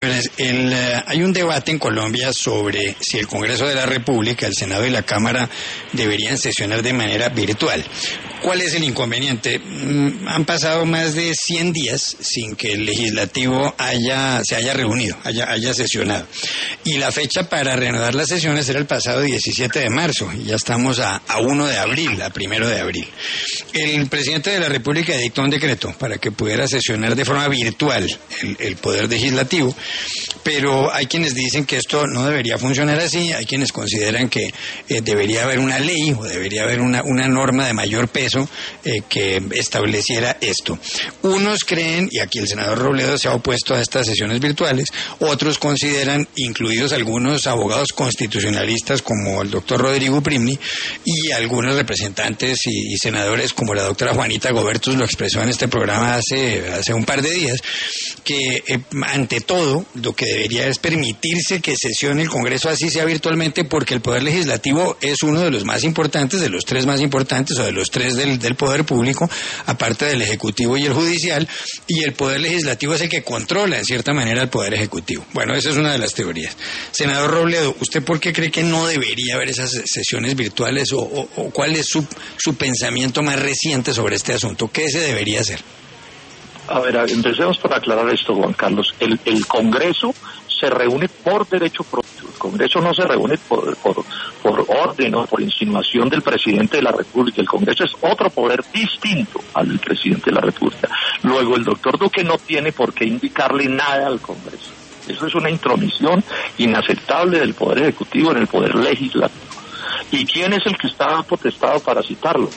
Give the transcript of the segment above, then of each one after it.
Hay un debate en Colombia sobre si el Congreso de la República, el Senado y la Cámara deberían sesionar de manera virtual. ¿Cuál es el inconveniente? Han pasado más de 100 días sin que el legislativo se haya reunido, haya sesionado. Y la fecha para reanudar las sesiones era el pasado 17 de marzo, y ya estamos a 1 de abril, a 1 de abril. El presidente de la República dictó un decreto para que pudiera sesionar de forma virtual el Poder Legislativo, pero hay quienes dicen que esto no debería funcionar así, hay quienes consideran que debería haber una ley o debería haber una norma de mayor peso que estableciera esto. Unos creen, y aquí el senador Robledo se ha opuesto a estas sesiones virtuales, otros consideran, incluidos algunos abogados constitucionalistas como el doctor Rodrigo Primni y algunos representantes y senadores como la doctora Juanita Gobertus lo expresó en este programa hace un par de días, que ante todo lo que debería es permitirse que sesione el Congreso así sea virtualmente, porque el Poder Legislativo es uno de los más importantes, de los tres más importantes o de los tres del Poder Público, aparte del Ejecutivo y el Judicial, y el Poder Legislativo es el que controla en cierta manera al Poder Ejecutivo. Bueno, esa es una de las teorías. Senador Robledo, ¿usted por qué cree que no debería haber esas sesiones virtuales o cuál es su pensamiento más reciente sobre este asunto? ¿Qué se debería hacer? A ver, empecemos por aclarar esto, Juan Carlos. El Congreso se reúne por derecho propio. El Congreso no se reúne por orden o por insinuación del presidente de la República. El Congreso es otro poder distinto al del presidente de la República. Luego, el doctor Duque no tiene por qué indicarle nada al Congreso. Eso es una intromisión inaceptable del Poder Ejecutivo en el Poder Legislativo. ¿Y quién es el que está potestado para citarlo?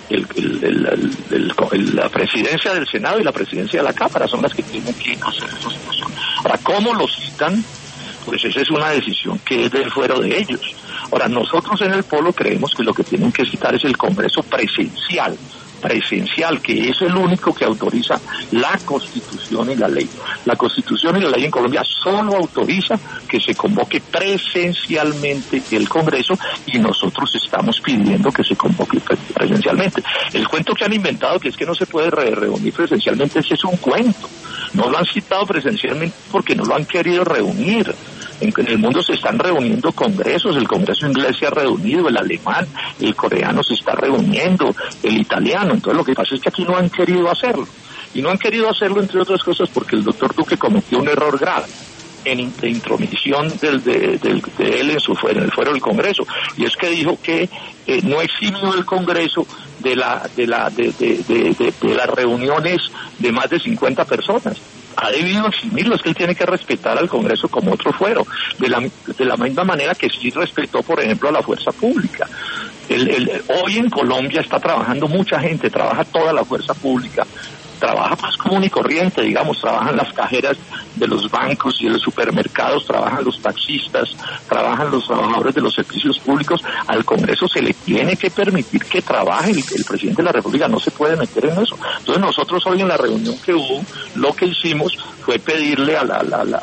La presidencia del Senado y la presidencia de la Cámara son las que tienen que hacer esa situación. Ahora, ¿cómo lo citan? Pues esa es una decisión que es del fuero de ellos. Ahora, nosotros en el Polo creemos que lo que tienen que citar es el Congreso presencial, que es el único que autoriza la Constitución y la ley. La Constitución y la ley en Colombia solo autoriza que se convoque presencialmente el Congreso, y nosotros estamos pidiendo que se convoque presencialmente. El cuento que han inventado, que es que no se puede reunir presencialmente, ese es un cuento. No lo han citado presencialmente porque no lo han querido reunir. En el mundo se están reuniendo congresos, el Congreso inglés se ha reunido, el alemán, el coreano se está reuniendo, el italiano. Entonces lo que pasa es que aquí no han querido hacerlo. Y no han querido hacerlo, entre otras cosas, porque el doctor Duque cometió un error grave de intromisión de él en el fuero del Congreso. Y es que dijo que no eximió el Congreso de las reuniones de más de 50 personas. Ha debido eximirlo, es que él tiene que respetar al Congreso como otro fuero, de la misma manera que sí respetó, por ejemplo, a la fuerza pública. Hoy en Colombia está trabajando mucha gente, trabaja toda la fuerza pública, trabaja más común y corriente, digamos, trabajan las cajeras de los bancos y de los supermercados, trabajan los taxistas, trabajan los trabajadores de los servicios públicos. Al Congreso se le tiene que permitir que trabaje, el presidente de la República no se puede meter en eso. Entonces nosotros hoy en la reunión que hubo, lo que hicimos fue pedirle al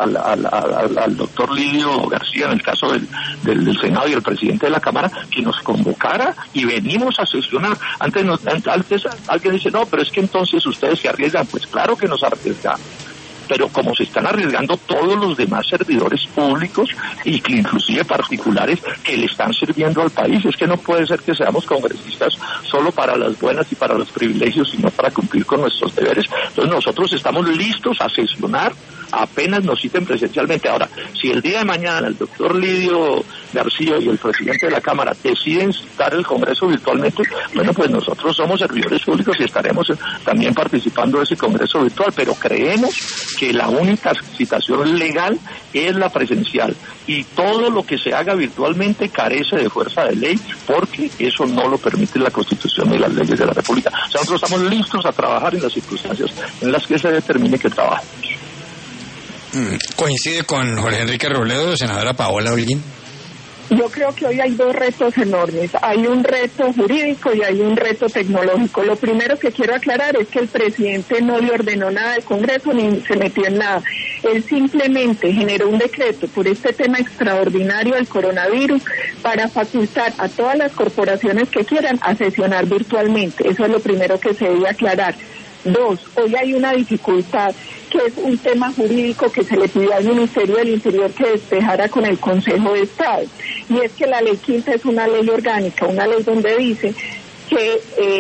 doctor Lidio García, en el caso del Senado, y el presidente de la Cámara, que nos convocara y venimos a sesionar. Antes alguien dice, no, pero es que entonces ustedes se arriesgan. Pues claro que nos arriesgamos, pero como se están arriesgando todos los demás servidores públicos y que inclusive particulares que le están sirviendo al país, es que no puede ser que seamos congresistas solo para las buenas y para los privilegios, sino para cumplir con nuestros deberes. Entonces nosotros estamos listos a sesionar apenas nos citen presencialmente. Ahora, si el día de mañana el doctor Lidio García y el presidente de la Cámara deciden citar el Congreso virtualmente, bueno, pues nosotros somos servidores públicos y estaremos también participando de ese Congreso virtual, pero creemos que la única citación legal es la presencial, y todo lo que se haga virtualmente carece de fuerza de ley, porque eso no lo permite la Constitución y las leyes de la República. O sea, nosotros estamos listos a trabajar en las circunstancias en las que se determine que trabajemos. ¿Coincide con Jorge Enrique Robledo, senadora Paola Holguín? Yo creo que hoy hay dos retos enormes. Hay un reto jurídico y hay un reto tecnológico. Lo primero que quiero aclarar es que el presidente no le ordenó nada al Congreso ni se metió en nada. Él simplemente generó un decreto por este tema extraordinario del coronavirus para facultar a todas las corporaciones que quieran a sesionar virtualmente. Eso es lo primero que se debe aclarar. Dos, hoy hay una dificultad que es un tema jurídico que se le pidió al Ministerio del Interior que despejara con el Consejo de Estado, y es que la ley quinta es una ley orgánica, una ley donde dice que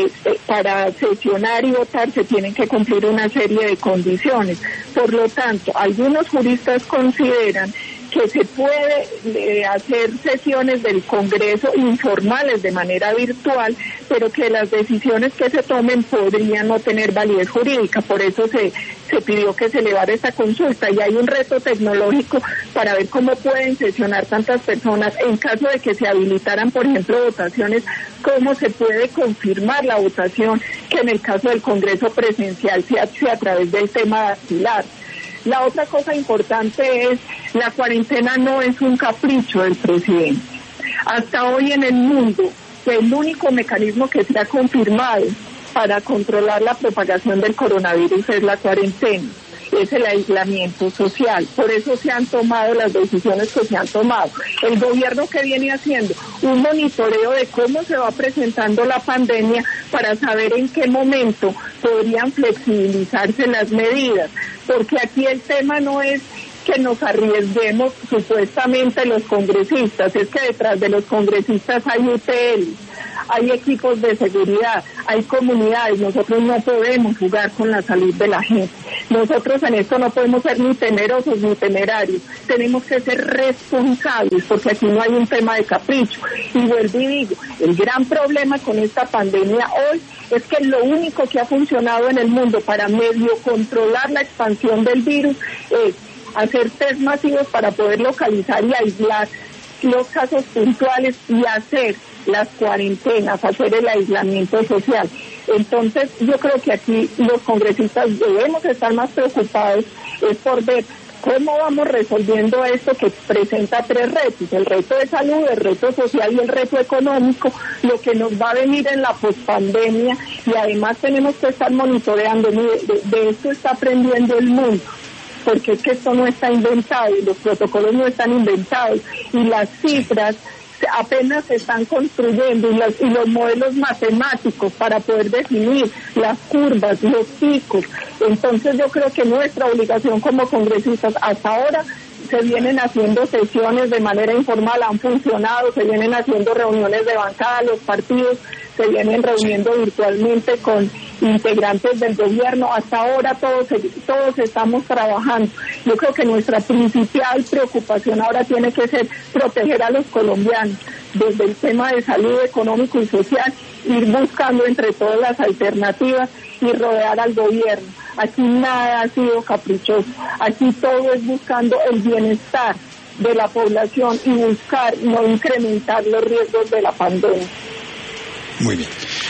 para sesionar y votar se tienen que cumplir una serie de condiciones. Por lo tanto, algunos juristas consideran que se puede hacer sesiones del Congreso informales de manera virtual, pero que las decisiones que se tomen podrían no tener validez jurídica. Por eso se pidió que se elevara esta consulta, y hay un reto tecnológico para ver cómo pueden sesionar tantas personas. En caso de que se habilitaran, por ejemplo, votaciones, cómo se puede confirmar la votación, que en el caso del Congreso presencial se hace a través del tema dactilar. La otra cosa importante es, la cuarentena no es un capricho del presidente. Hasta hoy en el mundo, el único mecanismo que se ha confirmado para controlar la propagación del coronavirus es la cuarentena, es el aislamiento social. Por eso se han tomado las decisiones que se han tomado. El gobierno que viene haciendo un monitoreo de cómo se va presentando la pandemia para saber en qué momento podrían flexibilizarse las medidas, porque aquí el tema no es que nos arriesguemos supuestamente los congresistas, es que detrás de los congresistas hay UTL, hay equipos de seguridad, hay comunidades. Nosotros no podemos jugar con la salud de la gente. Nosotros en esto no podemos ser ni temerosos ni temerarios. Tenemos que ser responsables, porque aquí no hay un tema de capricho. Y vuelvo y digo, el gran problema con esta pandemia hoy es que lo único que ha funcionado en el mundo para medio controlar la expansión del virus es hacer test masivos para poder localizar y aislar los casos puntuales y hacer las cuarentenas, hacer el aislamiento social. Entonces, yo creo que aquí los congresistas debemos estar más preocupados es por ver cómo vamos resolviendo esto que presenta tres retos: el reto de salud, el reto social y el reto económico, lo que nos va a venir en la pospandemia. Y además tenemos que estar monitoreando, de esto está aprendiendo el mundo, porque es que esto no está inventado y los protocolos no están inventados y las cifras apenas se están construyendo y los modelos matemáticos para poder definir las curvas, los picos. Entonces yo creo que nuestra obligación como congresistas, hasta ahora se vienen haciendo sesiones de manera informal, han funcionado, se vienen haciendo reuniones de bancada, los partidos se vienen reuniendo virtualmente con integrantes del gobierno. Hasta ahora todos estamos trabajando. Yo creo que nuestra principal preocupación ahora tiene que ser proteger a los colombianos desde el tema de salud económico y social, ir buscando entre todas las alternativas y rodear al gobierno. Aquí nada ha sido caprichoso, aquí todo es buscando el bienestar de la población y buscar no incrementar los riesgos de la pandemia. Muy bien.